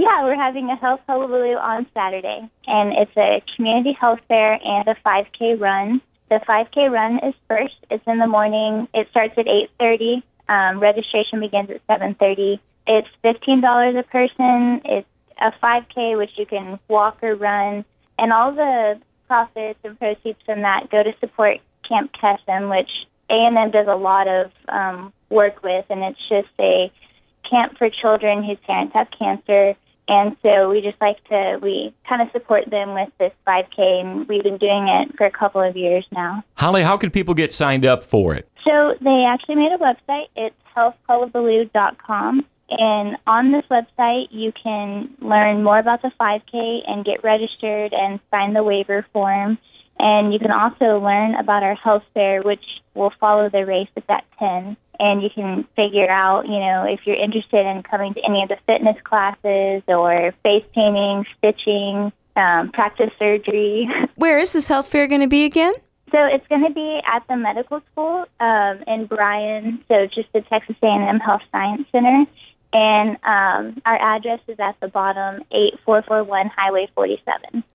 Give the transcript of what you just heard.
Yeah, we're having a health hullabaloo on Saturday, and it's a community health fair and a 5K run. The 5K run is first. It's in the morning. It starts at 8:30. Registration begins at 7:30. It's $15 a person. It's a 5K, which you can walk or run, and all the profits and proceeds from that go to support Camp Kesem, which A&M does a lot of work with, and it's just a camp for children whose parents have cancer. And so we kind of support them with this 5K, and we've been doing it for a couple of years now. Holly, how can people get signed up for it? So they actually made a website. It's healthhullabaloo.com. And on this website, you can learn more about the 5K and get registered and sign the waiver form. And you can also learn about our health fair, which will follow the race. It's at 10. And you can figure out, if you're interested in coming to any of the fitness classes or face painting, stitching, practice surgery. Where is this health fair going to be again? So it's going to be at the medical school in Bryan, so just the Texas A&M Health Science Center. And our address is at the bottom, 8441 Highway 47.